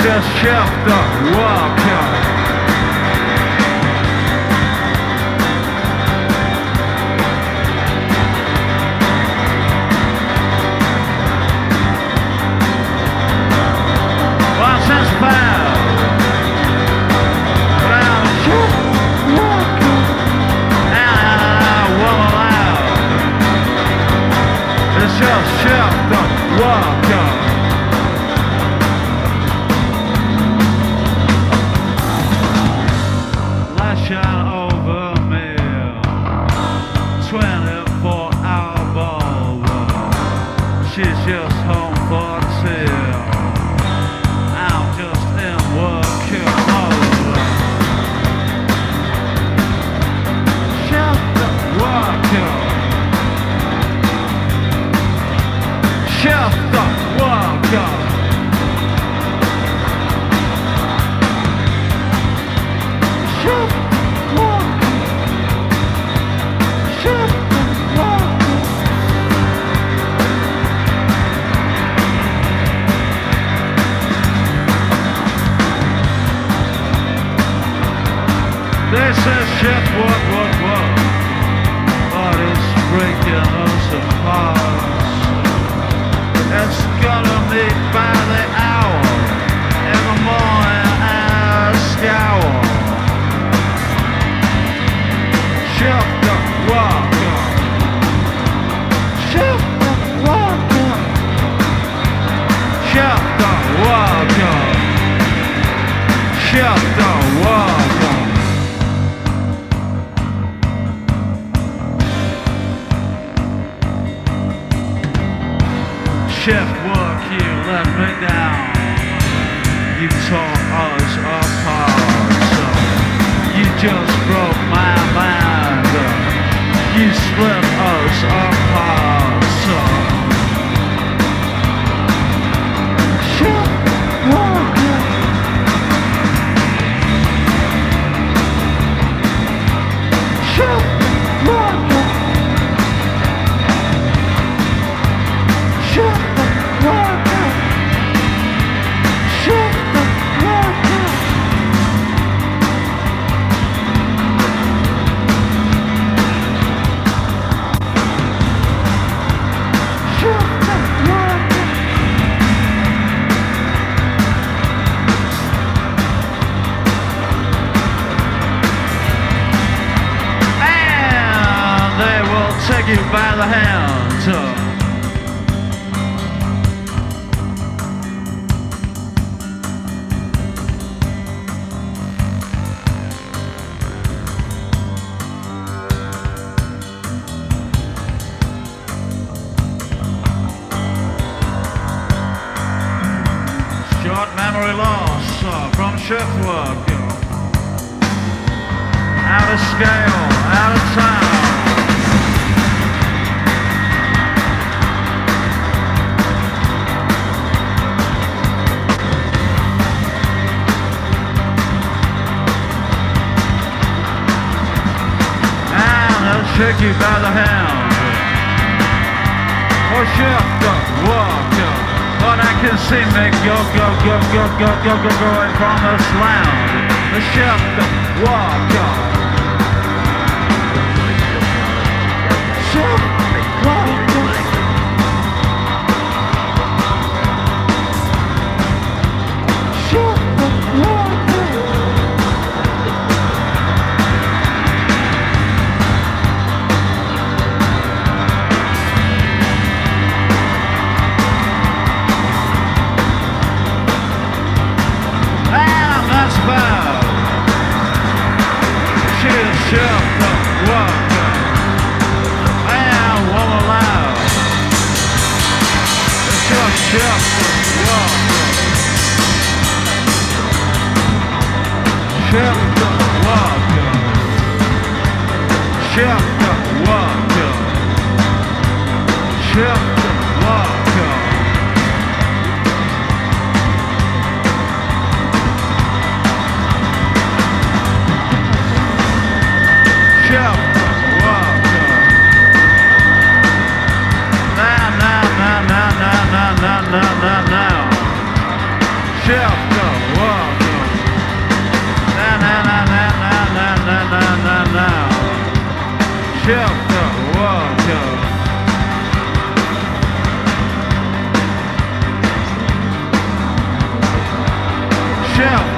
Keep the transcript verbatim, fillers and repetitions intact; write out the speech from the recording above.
just Chef the Walker. What's his spell? Well, Chef Walker. And I won't allow. It's just Chef the Walker. Shine over me, twenty-four hour bulb. She's just home for tea. I'm just in working mode. Chef the Walker. Chef the Walker. Chef This is shit, what, what, what? But it's breaking us apart. It's gonna meet by the hour. In the morning I scour. Chef the Walker. Chef the Walker. Chef the Walker. Chef the Walker. Chef work, you let me down. You tore us apart. You just broke my mind. You split us apart. Chef Walker. Chef Walker. Chef Walker. Chef Walker. Chef Walker. And they will take you by the hand. Short memory loss uh, from shift work. You know. Out of scale, out of time. And they'll shake you by the hand. For shift work. You know. But I can see me go, go, go, go, go, go, go, going from this lounge. The Chef the Walker. Chef Walker. Chef Walker. Chef the Walker. Man, won't allow. It's just Chef the Walker. Chef the Walker. Chef the Walker. Chef the Walker. Chef the Walker. Now, now, now, now, now, now, now, now, now. Chef the Shelter Walker. Shelter